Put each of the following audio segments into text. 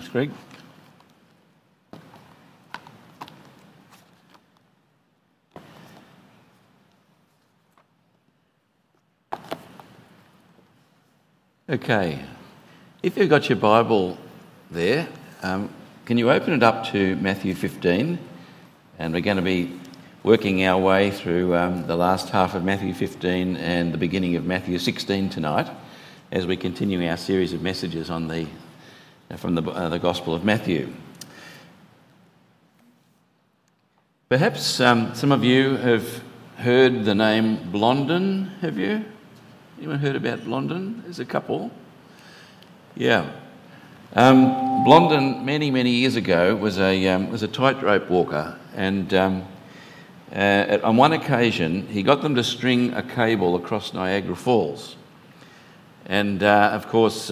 Thanks, Greg. Okay, if you've got your Bible there, can you open it up to Matthew 15? And we're going to be working our way through the last half of Matthew 15 and the beginning of Matthew 16 tonight, as we continue our series of messages on from the Gospel of Matthew. Perhaps some of you have heard the name Blondin, have you? Anyone heard about Blondin? There's a couple. Yeah. Blondin, many years ago, was a tightrope walker, and on one occasion he got them to string a cable across Niagara Falls. And of course,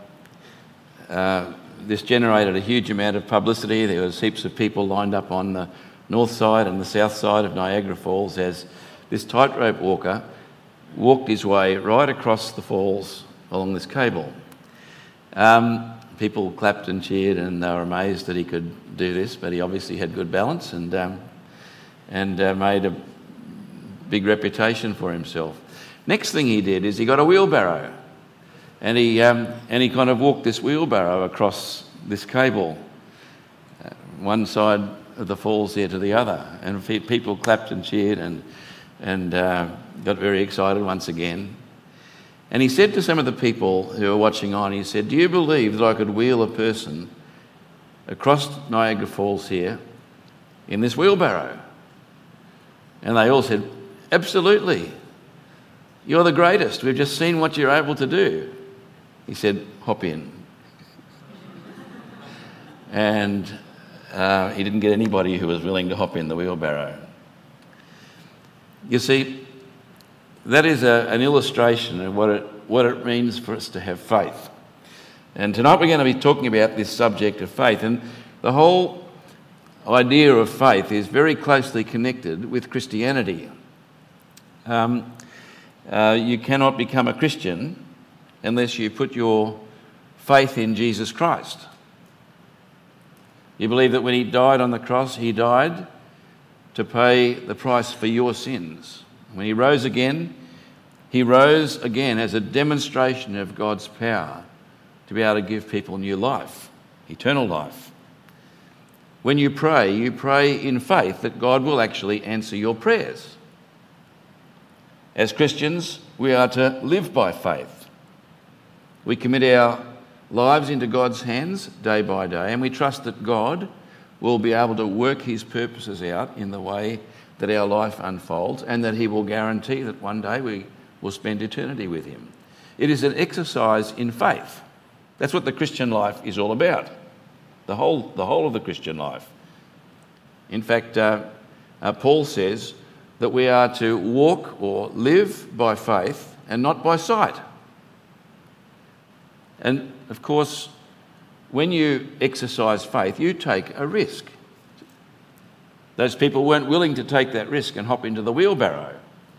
this generated a huge amount of publicity. There was heaps of people lined up on the north side and the south side of Niagara Falls as this tightrope walker walked his way right across the falls along this cable. People clapped and cheered, and they were amazed that he could do this, but he obviously had good balance and made a big reputation for himself. Next thing he did is he got a wheelbarrow, and he kind of walked this wheelbarrow across this cable, one side of the falls there to the other, and people clapped and cheered and got very excited once again. And he said to some of the people who were watching on, he said, "Do you believe that I could wheel a person across Niagara Falls here in this wheelbarrow?" And they all said, "Absolutely. You're the greatest. We've just seen what you're able to do." He said, "Hop in." And he didn't get anybody who was willing to hop in the wheelbarrow. You see, that is an illustration of what it means for us to have faith. And tonight we're going to be talking about this subject of faith. And the whole idea of faith is very closely connected with Christianity. You cannot become a Christian unless you put your faith in Jesus Christ. You believe that when he died on the cross, he died to pay the price for your sins. When he rose again as a demonstration of God's power to be able to give people new life, eternal life. When you pray in faith that God will actually answer your prayers. As Christians, we are to live by faith. We commit our lives into God's hands day by day, and we trust that God will be able to work his purposes out in the way that our life unfolds, and that he will guarantee that one day we will spend eternity with him. It is an exercise in faith. That's what the Christian life is all about. The whole of the Christian life. In fact, Paul says that we are to walk or live by faith and not by sight. And of course, when you exercise faith, you take a risk. Those people weren't willing to take that risk and hop into the wheelbarrow.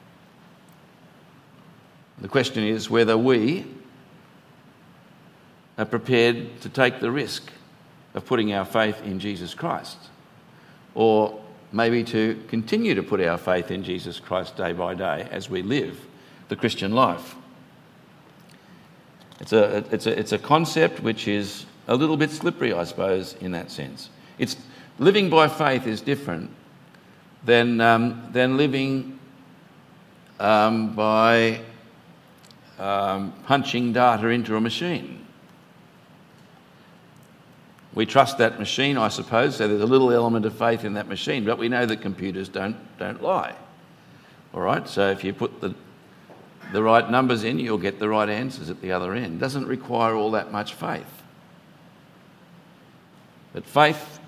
The question is whether we are prepared to take the risk of putting our faith in Jesus Christ, or maybe to continue to put our faith in Jesus Christ day by day as we live the Christian life. It's a concept which is a little bit slippery, I suppose, in that sense. It's living by faith is different than living by punching data into a machine. We trust that machine, I suppose, so there's a little element of faith in that machine, but we know that computers don't lie. All right, so if you put the right numbers in, you'll get the right answers at the other end. It doesn't require all that much faith. But faith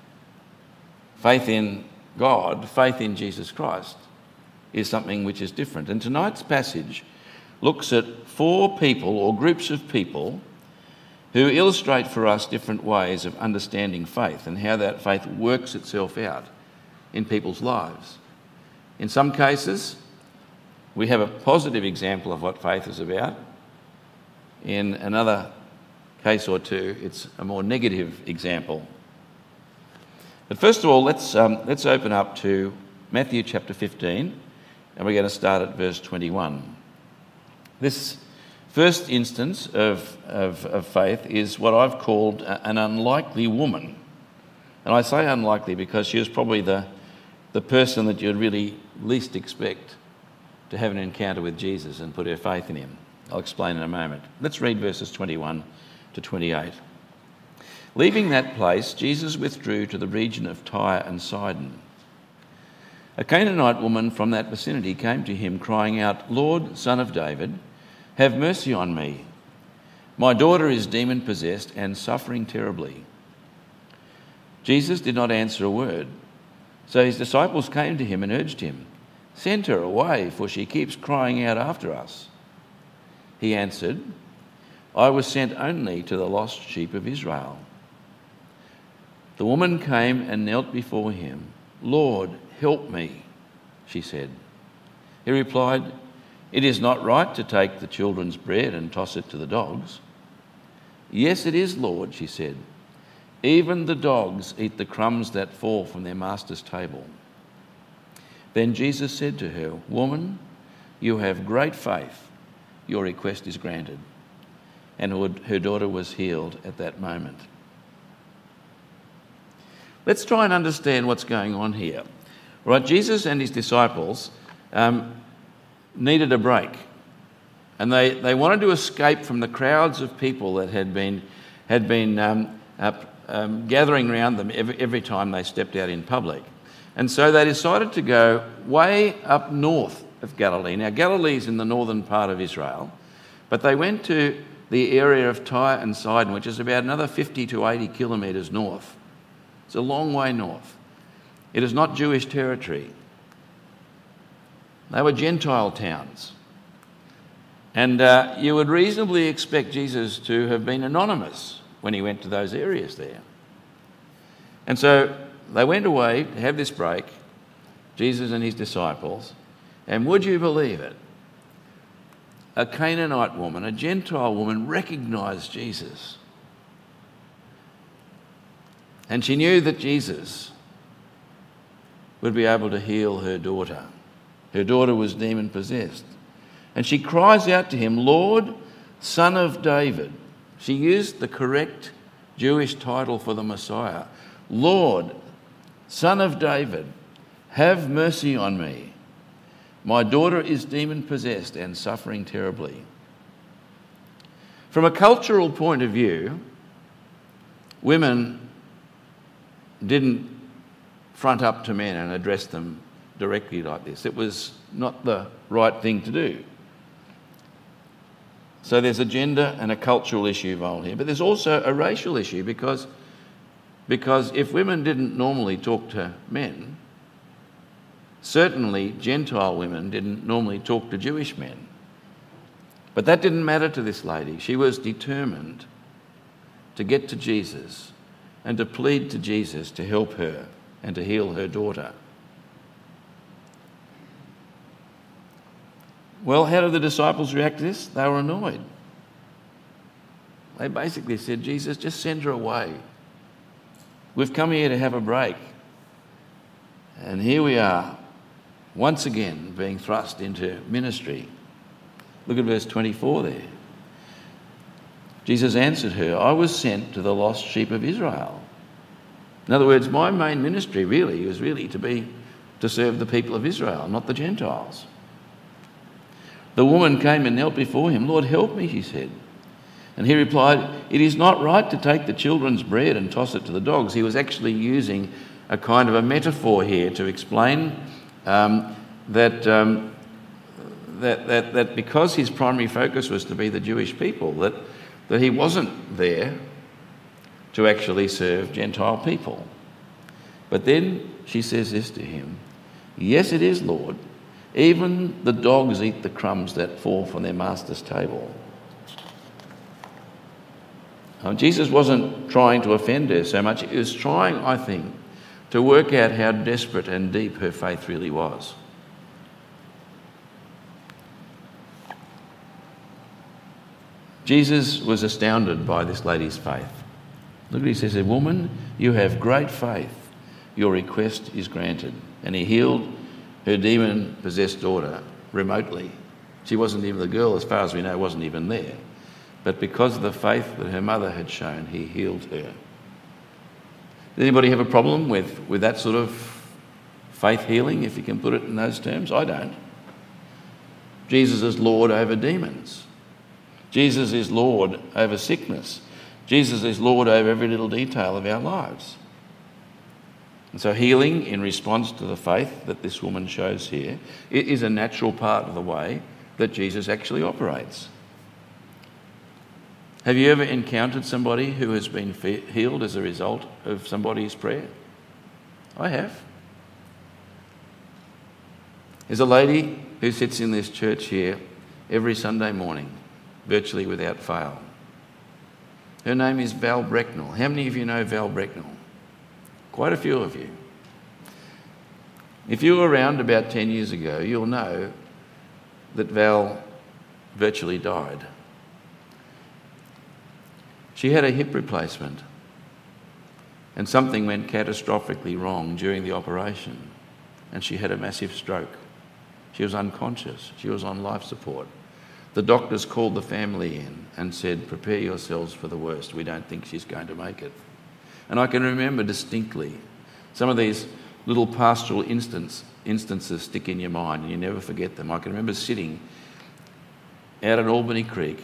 in God, faith in Jesus Christ, is something which is different. And tonight's passage looks at 4 people or groups of people who illustrate for us different ways of understanding faith and how that faith works itself out in people's lives. In some cases, we have a positive example of what faith is about. In another case or two, it's a more negative example. But first of all, let's open up to Matthew chapter 15, and we're going to start at verse 21. This first instance of faith is what I've called an unlikely woman. And I say unlikely because she was probably the person that you'd really least expect to have an encounter with Jesus and put her faith in him. I'll explain in a moment. Let's read verses 21 to 28. Leaving that place, Jesus withdrew to the region of Tyre and Sidon. A Canaanite woman from that vicinity came to him, crying out, "Lord, Son of David, have mercy on me. My daughter is demon-possessed and suffering terribly." Jesus did not answer a word. So his disciples came to him and urged him, "Send her away, for she keeps crying out after us." He answered, "I was sent only to the lost sheep of Israel." The woman came and knelt before him. "Lord, help me," she said. He replied, "It is not right to take the children's bread and toss it to the dogs." "Yes, it is, Lord," she said. "Even the dogs eat the crumbs that fall from their master's table." Then Jesus said to her, "Woman, you have great faith. Your request is granted." And her daughter was healed at that moment. Let's try and understand what's going on here. Right, Jesus and his disciples needed a break. And they wanted to escape from the crowds of people that had been gathering around them every time they stepped out in public. And so they decided to go way up north of Galilee. Now, Galilee is in the northern part of Israel, but they went to the area of Tyre and Sidon, which is about another 50 to 80 kilometres north. It's a long way north. It is not Jewish territory. They were Gentile towns. And you would reasonably expect Jesus to have been anonymous when he went to those areas there. And so they went away to have this break, Jesus and his disciples, and would you believe it? A Canaanite woman, a Gentile woman, recognised Jesus. And she knew that Jesus would be able to heal her daughter. Her daughter was demon-possessed. And she cries out to him, "Lord, Son of David." She used the correct Jewish title for the Messiah. "Lord, Son of David, have mercy on me. My daughter is demon-possessed and suffering terribly." From a cultural point of view, women didn't front up to men and address them directly like this. It was not the right thing to do. So there's a gender and a cultural issue involved here. But there's also a racial issue because if women didn't normally talk to men, certainly Gentile women didn't normally talk to Jewish men. But that didn't matter to this lady. She was determined to get to Jesus and to plead to Jesus to help her and to heal her daughter. Well, how did the disciples react to this? They were annoyed. They basically said, "Jesus, just send her away. We've come here to have a break. And here we are, once again being thrust into ministry." Look at verse 24 there. Jesus answered her, "I was sent to the lost sheep of Israel." In other words, my main ministry really was to serve the people of Israel, not the Gentiles. The woman came and knelt before him. "Lord, help me," she said. And he replied, "It is not right to take the children's bread and toss it to the dogs." He was actually using a kind of a metaphor here to explain that because his primary focus was to be the Jewish people, that he wasn't there to actually serve Gentile people. But then she says this to him, "Yes, it is, Lord. Even the dogs eat the crumbs that fall from their master's table." Jesus wasn't trying to offend her so much. He was trying, I think, to work out how desperate and deep her faith really was. Jesus was astounded by this lady's faith. Look what he says, "Woman, you have great faith. Your request is granted." And he healed her demon-possessed daughter remotely. She wasn't even, the girl, as far as we know, wasn't even there. But because of the faith that her mother had shown, he healed her. Does anybody have a problem with that sort of faith healing, if you can put it in those terms? I don't. Jesus is Lord over demons. Jesus is Lord over sickness. Jesus is Lord over every little detail of our lives. And so healing in response to the faith that this woman shows here, it is a natural part of the way that Jesus actually operates. Have you ever encountered somebody who has been healed as a result of somebody's prayer? I have. There's a lady who sits in this church here every Sunday morning, virtually without fail. Her name is Val Brecknell. How many of you know Val Brecknell? Quite a few of you. If you were around about 10 years ago, you'll know that Val virtually died. She had a hip replacement and something went catastrophically wrong during the operation and she had a massive stroke. She was unconscious. She was on life support. The doctors called the family in and said, "Prepare yourselves for the worst. We don't think she's going to make it." And I can remember distinctly some of these little pastoral instances stick in your mind and you never forget them. I can remember sitting out at Albany Creek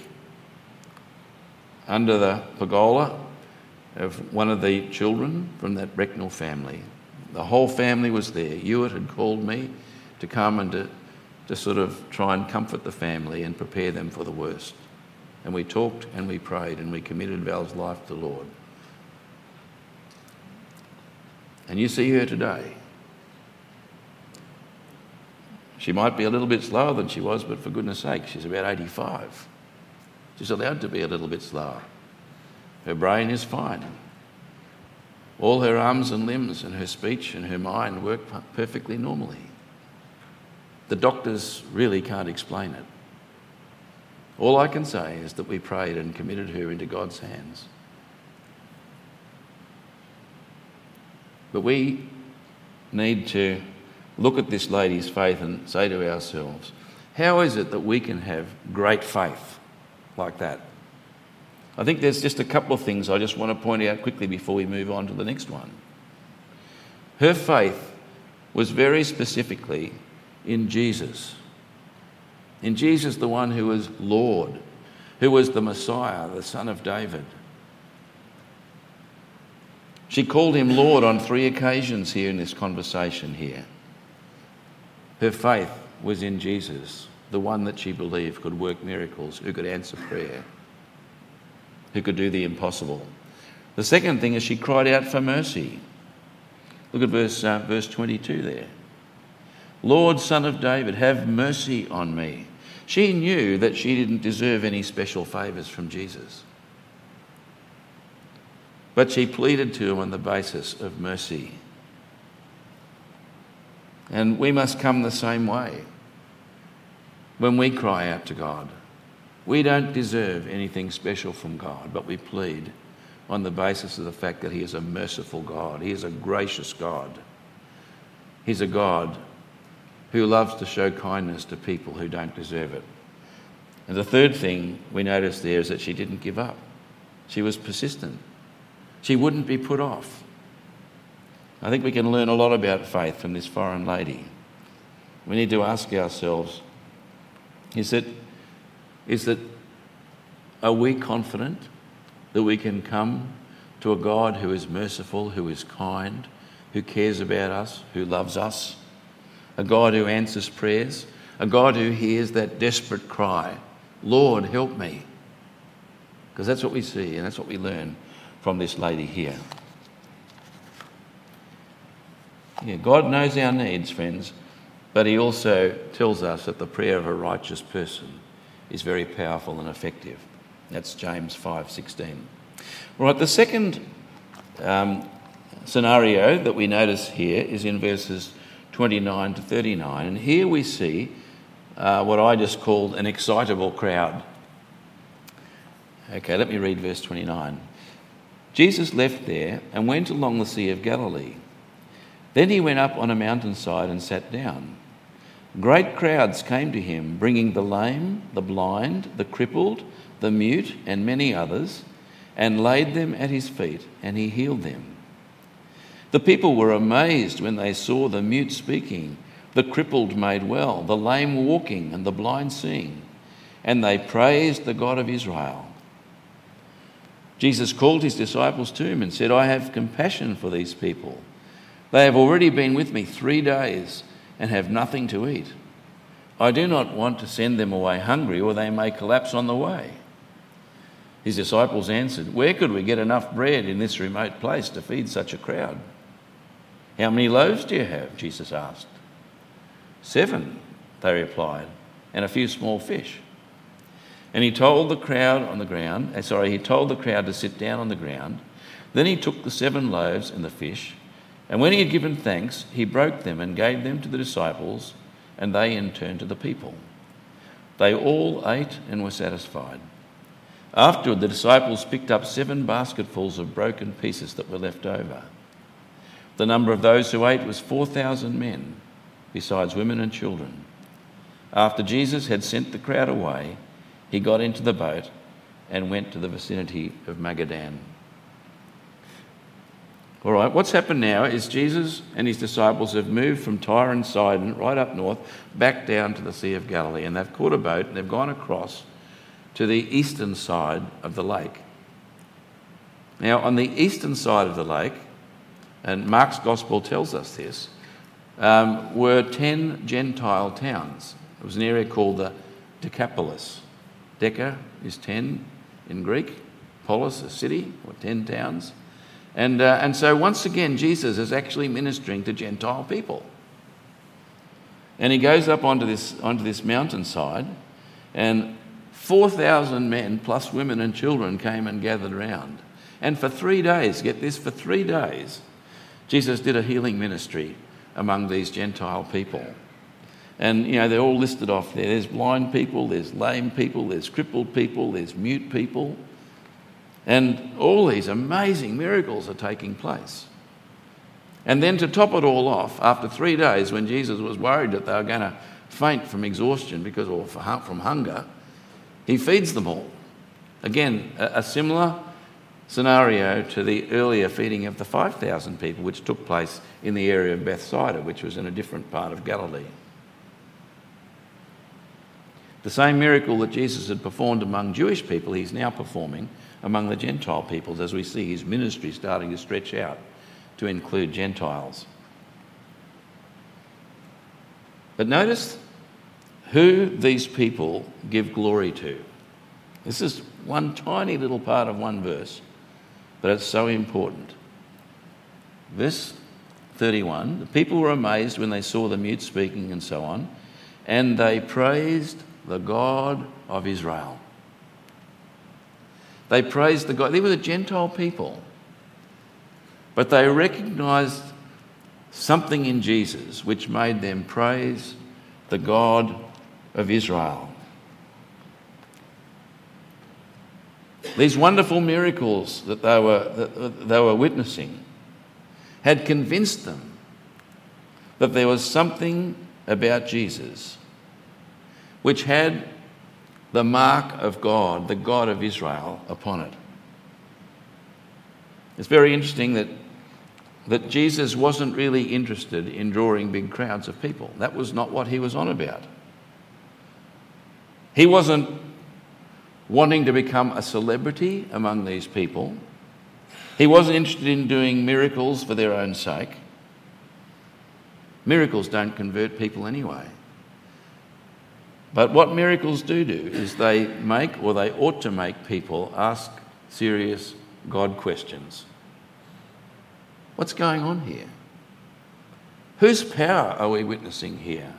under the pergola of one of the children from that Brecknell family. The whole family was there. Ewart had called me to come and to sort of try and comfort the family and prepare them for the worst. And we talked and we prayed and we committed Val's life to the Lord. And you see her today. She might be a little bit slower than she was, but for goodness sake, she's about 85. She's allowed to be a little bit slower. Her brain is fine. All her arms and limbs and her speech and her mind work perfectly normally. The doctors really can't explain it. All I can say is that we prayed and committed her into God's hands. But we need to look at this lady's faith and say to ourselves, how is it that we can have great faith like that? I think there's just a couple of things I just want to point out quickly before we move on to the next one. Her faith was very specifically in Jesus. In Jesus, the one who was Lord, who was the Messiah, the Son of David. She called him Lord on 3 occasions here in this conversation here. Her faith was in Jesus, the one that she believed could work miracles, who could answer prayer, who could do the impossible. The second thing is she cried out for mercy. Look at verse 22 there. Lord, Son of David, have mercy on me. She knew that she didn't deserve any special favours from Jesus. But she pleaded to him on the basis of mercy. And we must come the same way when we cry out to God. We don't deserve anything special from God, but we plead on the basis of the fact that he is a merciful God. He is a gracious God. He's a God who loves to show kindness to people who don't deserve it. And the third thing we notice there is that she didn't give up. She was persistent. She wouldn't be put off. I think we can learn a lot about faith from this foreign lady. We need to ask ourselves, are we confident that we can come to a God who is merciful, who is kind, who cares about us, who loves us, a God who answers prayers, a God who hears that desperate cry, Lord, help me? Because that's what we see and that's what we learn from this lady here. Yeah, God knows our needs, friends, but he also tells us that the prayer of a righteous person is very powerful and effective. That's James 5:16. Right, the second scenario that we notice here is in verses 29 to 39. And here we see what I just called an excitable crowd. Okay, let me read verse 29. Jesus left there and went along the Sea of Galilee. Then he went up on a mountainside and sat down. Great crowds came to him, bringing the lame, the blind, the crippled, the mute, and many others, and laid them at his feet, and he healed them. The people were amazed when they saw the mute speaking, the crippled made well, the lame walking, and the blind seeing, and they praised the God of Israel. Jesus called his disciples to him and said, I have compassion for these people. They have already been with me 3 days and have nothing to eat. I do not want to send them away hungry, or they may collapse on the way. His disciples answered, Where could we get enough bread in this remote place to feed such a crowd? How many loaves do you have? Jesus asked. 7, they replied, and a few small fish. And he told the crowd to sit down on the ground. Then he took the 7 loaves and the fish, and when he had given thanks, he broke them and gave them to the disciples, and they in turn to the people. They all ate and were satisfied. Afterward, the disciples picked up 7 basketfuls of broken pieces that were left over. The number of those who ate was 4,000 men, besides women and children. After Jesus had sent the crowd away, he got into the boat and went to the vicinity of Magadan. All right, what's happened now is Jesus and his disciples have moved from Tyre and Sidon right up north back down to the Sea of Galilee, and they've caught a boat and they've gone across to the eastern side of the lake. Now, on the eastern side of the lake, and Mark's Gospel tells us this, were 10 Gentile towns. It was an area called the Decapolis. Deca is 10 in Greek, polis, a city, or 10 towns. And so once again, Jesus is actually ministering to Gentile people. And he goes up onto this mountainside, and 4,000 men plus women and children came and gathered around. And for 3 days, get this, for 3 days, Jesus did a healing ministry among these Gentile people. And, you know, they're all listed off there. There's blind people, there's lame people, there's crippled people, there's mute people. And all these amazing miracles are taking place. And then to top it all off, after 3 days, when Jesus was worried that they were going to faint from exhaustion from hunger, he feeds them all. Again, a similar scenario to the earlier feeding of the 5,000 people, which took place in the area of Bethsaida, which was in a different part of Galilee. The same miracle that Jesus had performed among Jewish people, he's now performing among the Gentile peoples, as we see his ministry starting to stretch out to include Gentiles. But notice who these people give glory to. This is one tiny little part of one verse, but it's so important. Verse 31, the people were amazed when they saw the mute speaking and so on, and they praised the God of Israel. They praised the God. They were the Gentile people, but they recognised something in Jesus which made them praise the God of Israel. These wonderful miracles that they were witnessing had convinced them that there was something about Jesus which had the mark of God, the God of Israel, upon it. It's very interesting that Jesus wasn't really interested in drawing big crowds of people. That was not what he was on about. He wasn't wanting to become a celebrity among these people. He wasn't interested in doing miracles for their own sake. Miracles don't convert people anyway. But what miracles do is they make, or they ought to make, people ask serious God questions. What's going on here? Whose power are we witnessing here?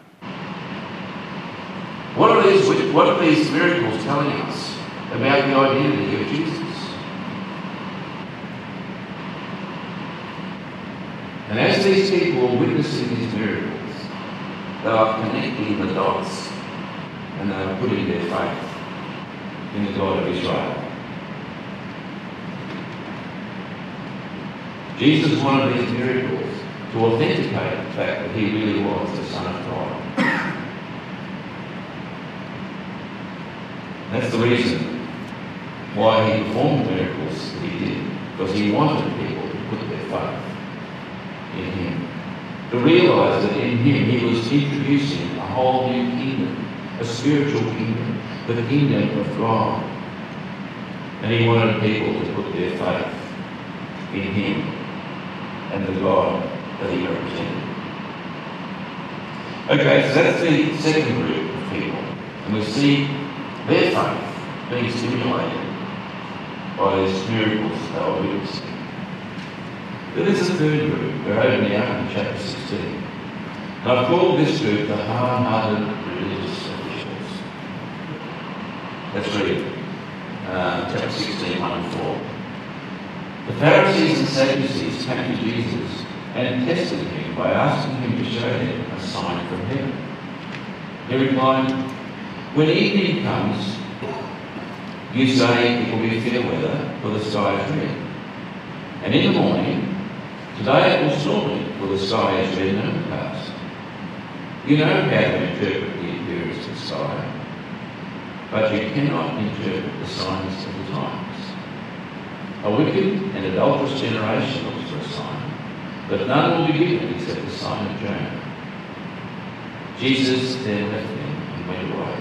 What are these miracles telling us about the identity of Jesus? And as these people are witnessing these miracles, they are connecting the dots, and they are putting their faith in the God of Israel. Jesus wanted these miracles to authenticate the fact that he really was the Son of God. That's the reason why he performed the miracles that he did, because he wanted people to put their faith in him, to realise that in him he was introducing a whole new kingdom, a spiritual kingdom, the kingdom of God. And he wanted people to put their faith in him and the God that he represented. Okay, so that's the second group of people. And we see their faith being stimulated by these miracles they were witnessing. Then there's a third group. We're over now in chapter 16. And I've called this group the hard-hearted religious officials. Let's read chapter 16, 1 and 4. The Pharisees and Sadducees came to Jesus and tested him by asking him to show them a sign from heaven. He replied, "When evening comes, you say it will be fair weather, for the sky is red. And in the morning, today it will stormy, for the sky is red and overcast. You know how to interpret the appearance of the sky, but you cannot interpret the signs of the times. A wicked and adulterous generation looks for a sign, but none will be given except the sign of Jonah." Jesus then left them and went away.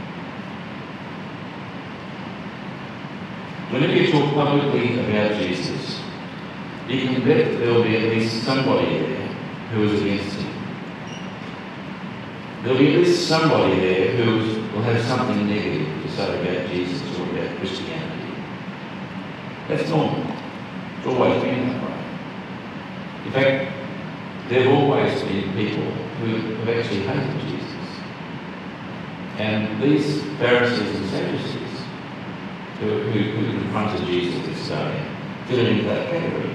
Whenever you talk publicly about Jesus, you can bet that there will be at least somebody there who is against him. There will be at least somebody there who will have something negative to say about Jesus or about Christianity. That's normal. It's always been that way. In fact, there have always been people who have actually hated Jesus. And these Pharisees and Sadducees who confronted Jesus this day fit into that category.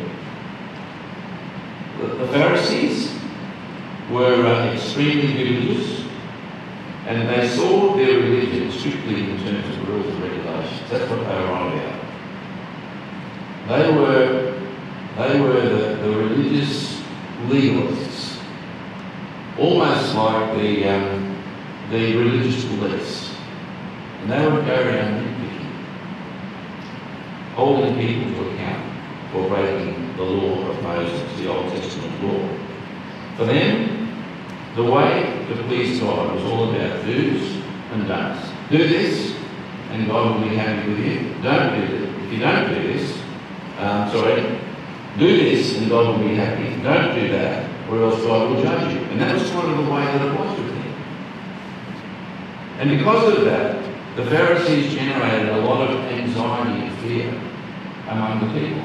The Pharisees were extremely religious, and they saw their religion strictly in terms of rules and regulations. That's what they were on about. They were the religious legalists, almost like the religious police. And they would go around nitpicking, holding people to account for breaking the law of Moses, the Old Testament law. For them, the way to please God was all about do's and don'ts. Do this, and God will be happy with you. Don't do this. If you don't do this, do this and God will be happy. Don't do that, or else God will judge you. And that was kind of the way that it was with him. And because of that, the Pharisees generated a lot of anxiety and fear among the people.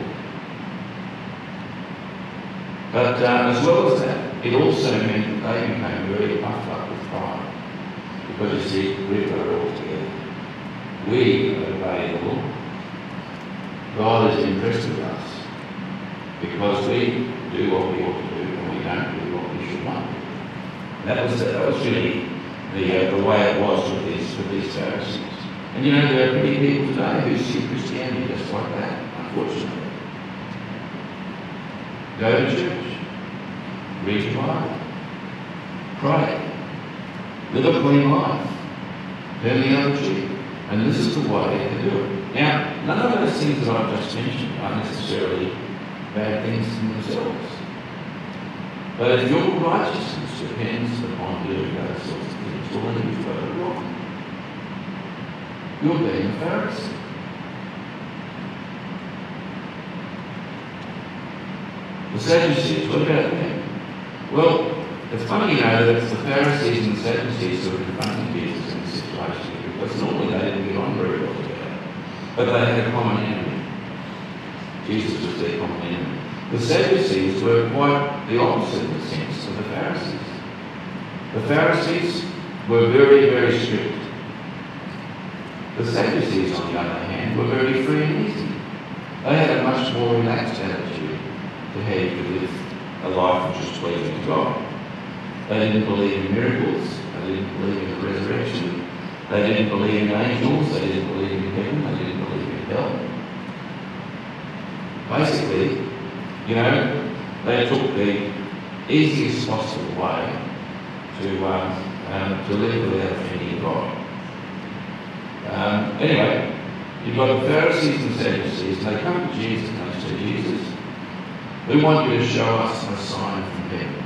But as well as that, it also meant that they became very puffed up with pride. Because you see, we were all together. We obey the law. God is impressed with us because we do what we ought to do and we don't do what we should not do. That was really the way it was with these Pharisees. And you know, there are many people today who see Christianity just like that, unfortunately. Go to church, read your Bible, pray, live a clean life, turn the other cheek. And this is the way to do it. Now, none of those things that I've just mentioned are necessarily bad things in themselves. But if your righteousness depends upon doing those sorts of things, well, then you've got it wrong. You're being a Pharisee. The Sadducees, what about them? Well, it's funny, you know, that it's the Pharisees and the Sadducees who are confronting Jesus in this situation. Because normally they didn't get on very well together. But they had a common enemy. Jesus was their common enemy. The Sadducees were quite the opposite in the sense of the Pharisees. The Pharisees were very, very strict. The Sadducees, on the other hand, were very free and easy. They had a much more relaxed attitude to how you could live a life which was pleasing to God. They didn't believe in miracles. They didn't believe in the resurrection. They didn't believe in angels, they didn't believe in heaven, they didn't believe in hell. Basically, you know, They took the easiest possible way to live without offending God. Anyway, you've got the Pharisees and Sadducees, and they come to Jesus and they say, Jesus, we want you to show us a sign from heaven.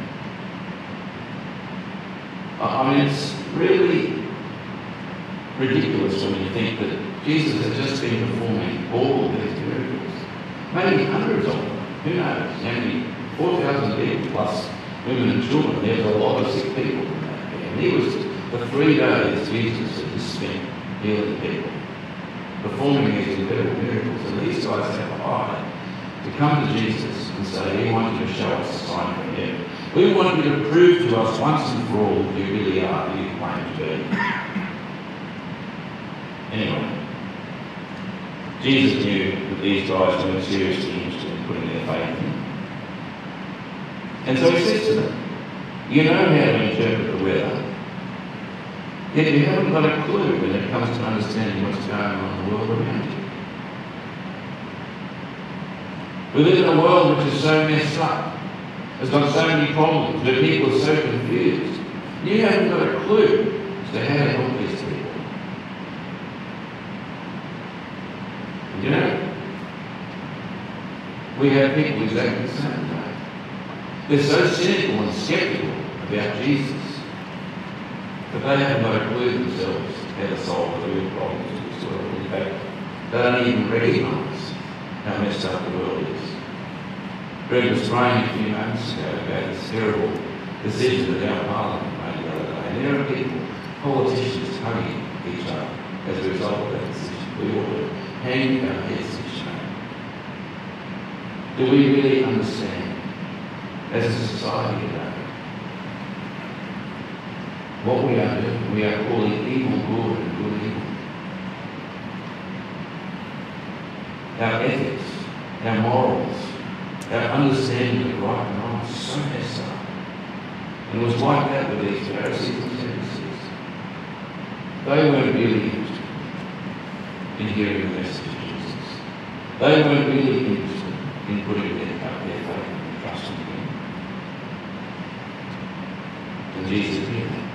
I mean, it's really ridiculous when you think that Jesus has just been performing all of these miracles. Maybe hundreds of them. Who knows? How many? 4,000 people plus women and children. There's a lot of sick people in that. And he was, for 3 days, Jesus had just spent healing people, performing these incredible miracles. And these guys have the eye to come to Jesus and say, we want you to show us a sign from heaven. We want you to prove to us once and for all who you really are, who you claim to be. Anyway, Jesus knew that these guys weren't seriously interested in putting their faith in. And so he says to them, you know how to interpret the weather, yet you haven't got a clue when it comes to understanding what's going on in the world around you. We live in a world which is so messed up, has got so many problems, where people are so confused. You haven't got a clue as to how to help these people. You know, we have people exactly the same way. They're so cynical and sceptical about Jesus that they haven't got a clue themselves how to solve the real problems of this world. In fact, they don't even recognise how messed up the world is. Greg was praying a few moments ago about this terrible decision that our Parliament made the other day. And there are people, politicians, hugging each other as a result of that decision. We ought to hang our heads in shame. Do we really understand, as a society today, what we are doing? We are calling evil good and good evil. Our ethics, our morals, our understanding of right and wrong is so messed up. And it was like that with these Pharisees and Sadducees. They weren't really interested in hearing the message of Jesus. They weren't really interested in putting their faith and trust in Him. And Jesus did that.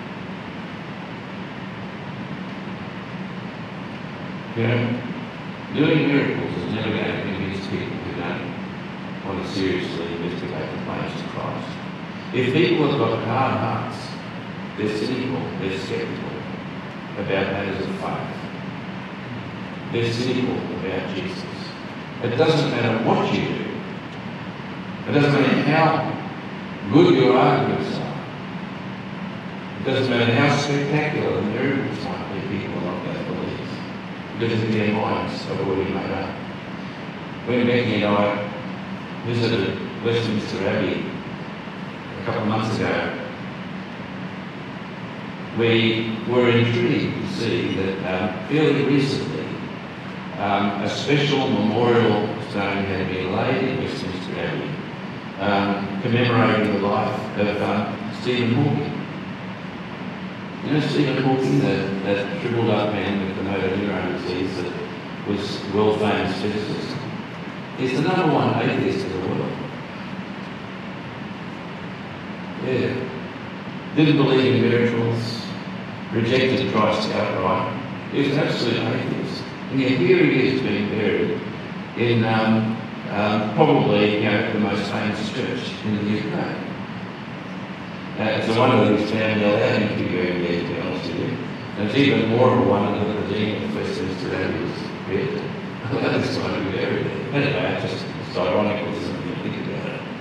You know, doing miracles is never going to convince people who don't want to seriously investigate the claims to Christ. If people have got hard hearts, they're cynical, they're sceptical about matters of faith. They're cynical about Jesus. It doesn't matter what you do. It doesn't matter how good your arguments are. It doesn't matter how spectacular the miracles might be, people are not going to believe. Because in their minds are already made up. When Becky and I visited Westminster Abbey a couple of months ago, we were intrigued to see that fairly recently a special memorial stone had been laid in Westminster Abbey commemorating the life of Stephen Hawking. You know Stephen Hawking, that shriveled up man with the motor neurone disease that was world famous physicist? He's the number one atheist in the world. Yeah. Didn't believe in miracles, rejected Christ outright. He was an absolute atheist. And yet here he is being buried in probably the most famous church in the UK. It's a wonder that his family allowed him to be buried there, to be honest with you. And it's even more of a wonder that the Dean of Westminster Abbey was created. Allowed this guy to be buried there. Anyway, it's ironical, isn't it, when you think about it.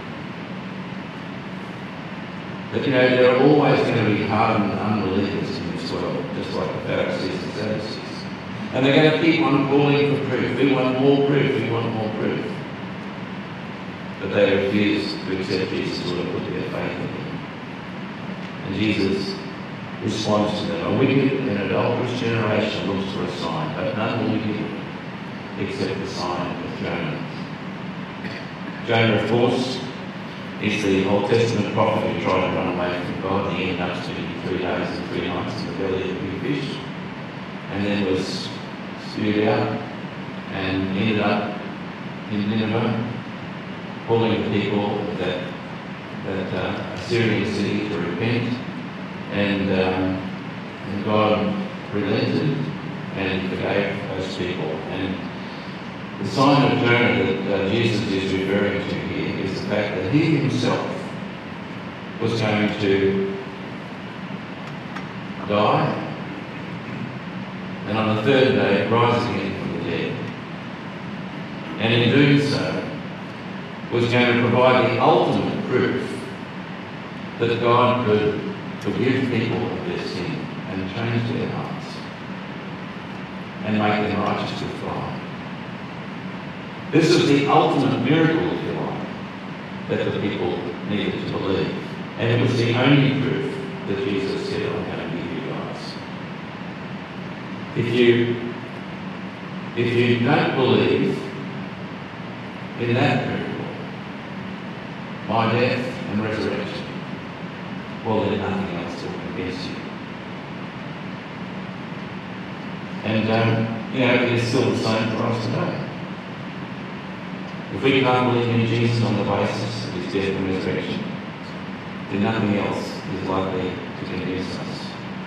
But there are always going to be hardened unbelievers in this world, just like the Pharisees and Sadducees. And they're going to keep on calling for proof. We want more proof, we want more proof. But they refuse to accept Jesus or to put their faith in Him. And Jesus responds to them, a wicked and adulterous generation looks for a sign, but none will be given except the sign of Jonah. Jonah, of course, is the Old Testament prophet who tried to run away from God, and he ended up spending 3 days and 3 nights in the belly of a big fish, and then was spewed out and ended up in Nineveh. calling the people that Assyrian city to repent, and God relented and forgave those people. And the sign of Jonah that Jesus is referring to here is the fact that he himself was going to die and on the third day rise again from the dead. And in doing so, was going to provide the ultimate proof that God could forgive people of their sin and change their hearts and make them righteous with God. This was the ultimate miracle, if you like, that the people needed to believe. And it was the only proof that Jesus said, I'm going to give you guys. If you don't believe in that miracle, my death and resurrection, well, then nothing else will convince you. And, it's still the same for us today. If we can't believe in Jesus on the basis of his death and resurrection, then nothing else is likely to convince us.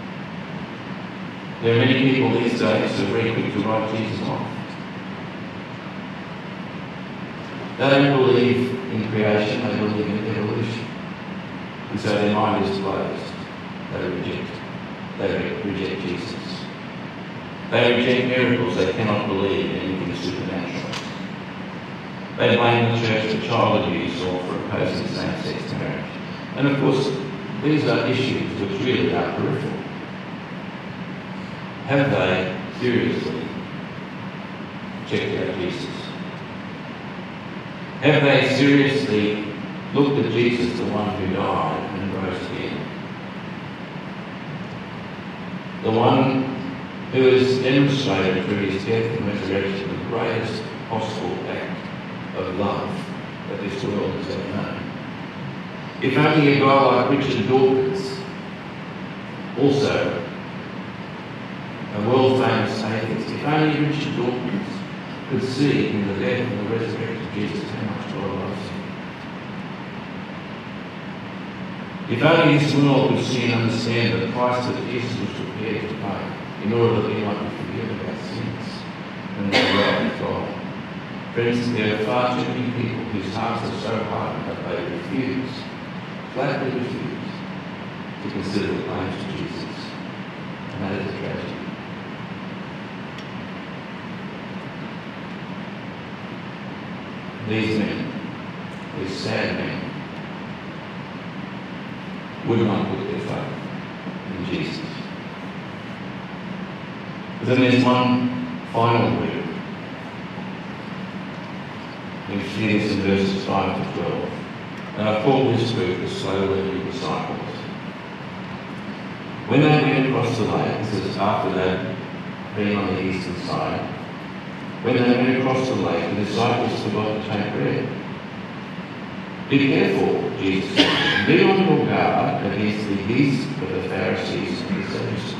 There are many people these days who are very quick to write Jesus off. They don't believe in creation, they believe in evolution. And so their mind is closed. They reject Jesus. They reject miracles. They cannot believe in anything supernatural. They blame the church for child abuse or for opposing same-sex marriage. And of course, these are issues which really are peripheral. Have they seriously checked out Jesus? Have they seriously looked at Jesus, the one who died and rose again? The one who has demonstrated through his death and resurrection the greatest possible act of love that this world has ever known. If only a guy like Richard Dawkins, also a world-famous atheist, if only Richard Dawkins could see in the death and the resurrection of Jesus how much God loves him. If only this world could see and understand the price that Jesus was prepared to pay in order that we might be forgiven of our sins and live right with God. Friends, there are far too many people whose hearts are so hardened that they refuse, flatly refuse, to consider the claims of Jesus. And that is a tragedy. These men, these sad men, would not put their faith in Jesus. But then there's one final word. We see this in verses 5 to 12. And I call this group the slow-learning disciples. When they went across the lake, this is after they'd been on the eastern side, when they went across the lake, the disciples forgot to take bread. Be careful, Jesus said. Be on your guard against the yeast of the Pharisees and the Sadducees.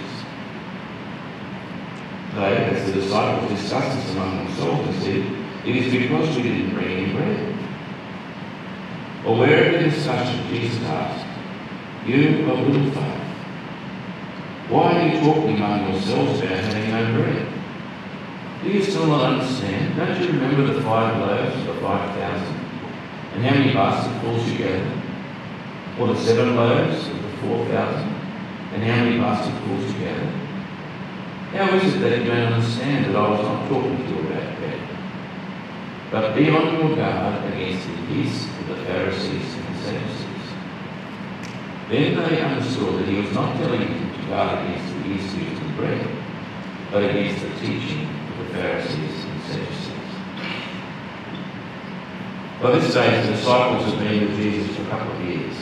They, as the disciples, discussed this among themselves and said, it is because we didn't bring any bread. Or where in the discussion, Jesus asked, you of little faith, why are you talking among yourselves about having no bread? Do you still not understand? Don't you remember the 5 loaves of the 5,000? And how many basketfuls you gathered? Or the 7 loaves of the 4,000? And how many basketfuls you gathered? How is it that you don't understand that I was not talking to you about bread? But be on your guard against the yeast of the Pharisees and the Sadducees. Then they understood that he was not telling them to guard against the yeast used in bread, but against the teaching of the Pharisees and Sadducees. By this stage, the disciples had been with Jesus for a couple of years,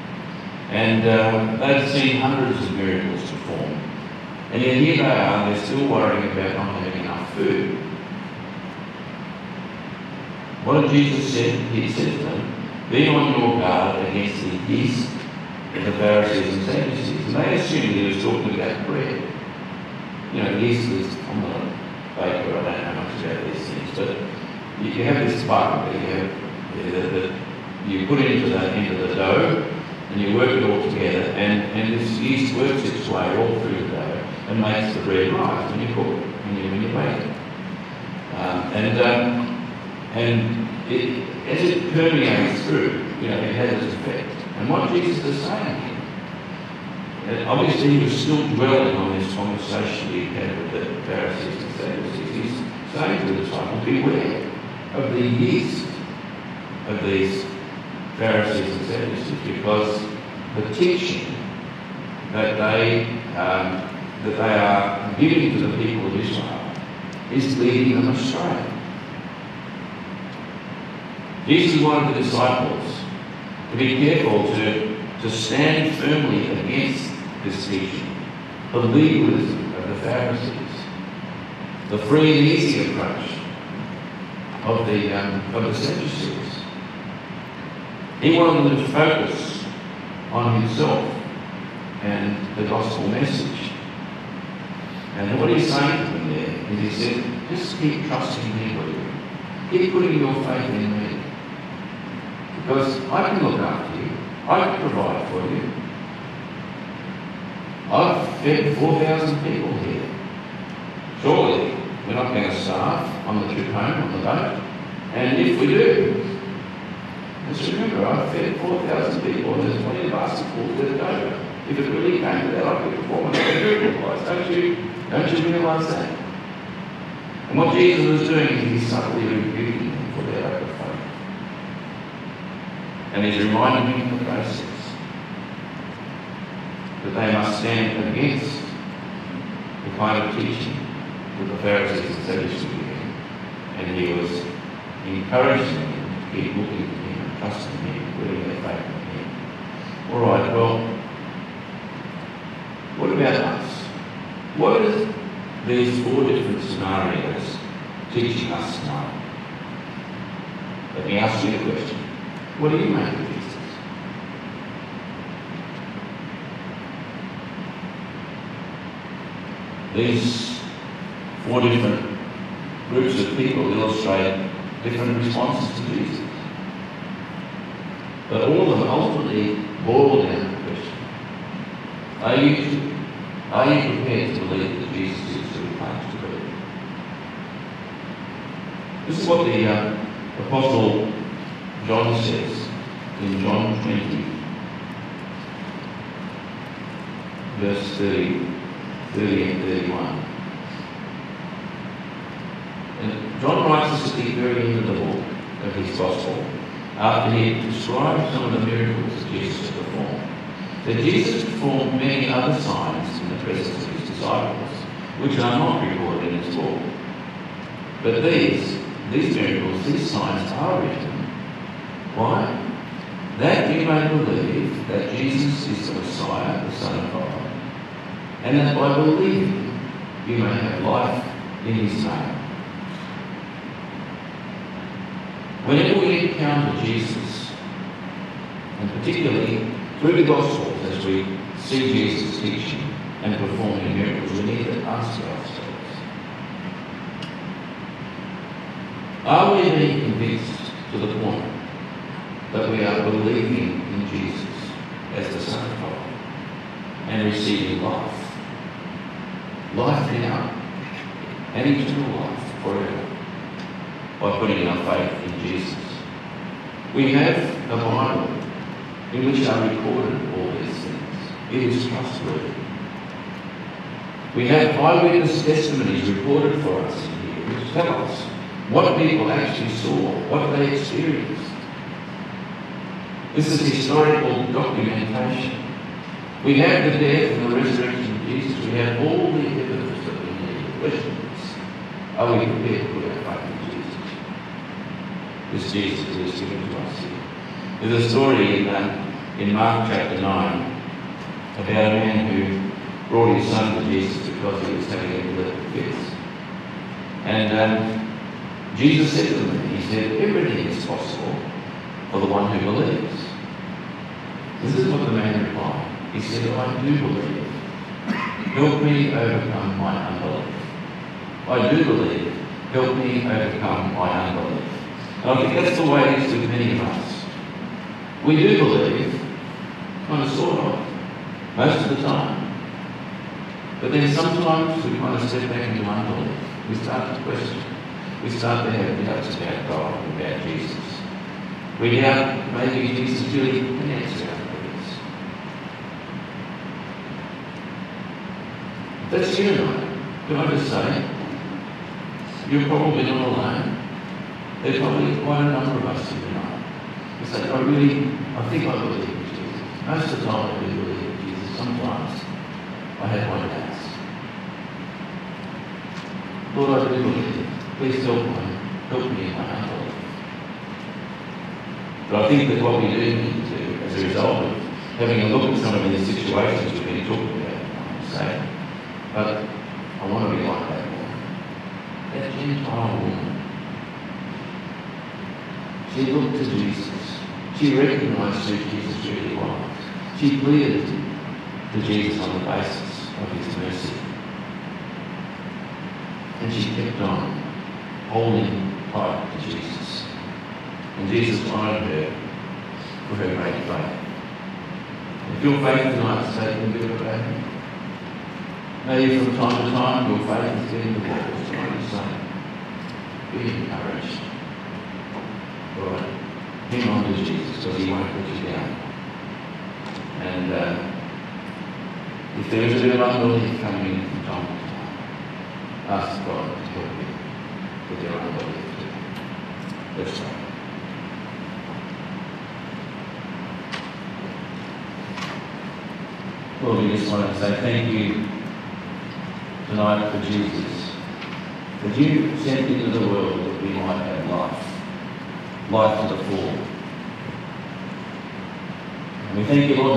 and they'd seen hundreds of miracles performed. And yet here they are, they're still worrying about not having enough food. What did Jesus say? He said to them, be on your guard against the yeast of the Pharisees and Sadducees. And they assumed he was talking about bread. You know, yeast is, I'm not a baker, I don't know much about these things, but you have this bug that you have that you put into the dough and you work it all together, and this yeast works its way all through the dough and makes the bread rise when you cook it, when you bake it. As it permeates through, it has its effect. And what Jesus is saying here, obviously he was still dwelling on this conversation he had with the Pharisees and Sadducees. He's saying to the disciples, beware of the yeast of these Pharisees and Sadducees, because the teaching that they are giving to the people of Israel is leading them astray. Jesus wanted the disciples to be careful to stand firmly against this teaching, the legalism of the Pharisees, the free and easy approach of the Sadducees. He wanted them to focus on himself and the gospel message. And what he's saying to them there is, he said, just keep trusting me, will you? Keep putting your faith in me. Because I can look after you. I can provide for you. I've fed 4,000 people here. Surely we're not going to starve on the trip home on the boat. And if we do, just remember, I've fed 4,000 people and there's plenty of basketballs left over. If it really came to that, I could perform a miracle. Don't you realise that? And what Jesus was doing is he's subtly rebuking them for their lack of faith. And he's reminding them in the process that they must stand against the kind of teaching that the Pharisees and Sadducees were giving. And he was encouraging them to keep looking to him and trusting him, putting their faith in him. All right, well, what about us? What is these four different scenarios teaching us now? Let me ask you the question. What do you make of Jesus? These four different groups of people illustrate different responses to Jesus. But all of them ultimately boil down to the question, are you prepared to believe that Jesus is who he claims to be? This is what the Apostle John says in John 20, verse 30 and 31. And John writes this at the very end of the book of his Gospel, after he had described some of the miracles that Jesus had performed. That Jesus performed many other signs in the presence of his disciples, which are not recorded in his book. But these miracles, these signs are written. Why? That you may believe that Jesus is the Messiah, the Son of God, and that by believing you may have life in his name. Whenever we encounter Jesus, and particularly through the Gospels as we see Jesus teaching and performing miracles, we need to ask ourselves, are we being convinced to the point that we are believing in Jesus as the Son of God and receiving life now, and eternal life forever, by putting our faith in Jesus? We have a Bible in which are recorded all these things. It is trustworthy. We have eyewitness testimonies recorded for us in here, which tell us what people actually saw, what they experienced. This is historical documentation. We have the death and the resurrection of Jesus. We have all the evidence that we need. The question is, are we prepared to put our faith in Jesus? This Jesus who is given to us here. There's a story in Mark chapter 9 about a man who brought his son to Jesus because he was having epileptic fits. And Jesus said to him, he said, everything is possible for the one who believes. This is what the man replied. He said, I do believe. Help me overcome my unbelief. I do believe. Help me overcome my unbelief. And I think that's the way it is with many of us. We do believe, kind of sort of, most of the time. But then sometimes we kind of step back into unbelief. We start to question. We start to have doubts about God and about Jesus. We doubt maybe Jesus really connects our beliefs. That's you tonight. Can I just say, you're probably not alone. There's probably quite a number of us here tonight. We say, I think I believe in Jesus. Most of the time I do believe in Jesus. Sometimes I have my doubts. Lord, I do believe. Please help me in my unbelief. But I think that what we do need to do, as a result of having a look at some of these situations we've been talking about, I'm saying, but I want to be like that woman. That Gentile woman. She looked to Jesus. She recognised who Jesus really was. She pleaded to Jesus on the basis of his mercy. And she kept on holding tight to Jesus. And Jesus honoured her for her great faith. If your faith tonight is taking a bit of a back, maybe from time to time your faith is getting the walls, I would say, be encouraged. Right. Hang on to Jesus because he won't put you down. And if there is a bit of unbelief coming in from time to time, ask God to help you with your unbelief too. Let's pray. Lord, we just want to say thank you tonight for Jesus, that you sent into the world that we might have life to the full. And we thank you, Lord.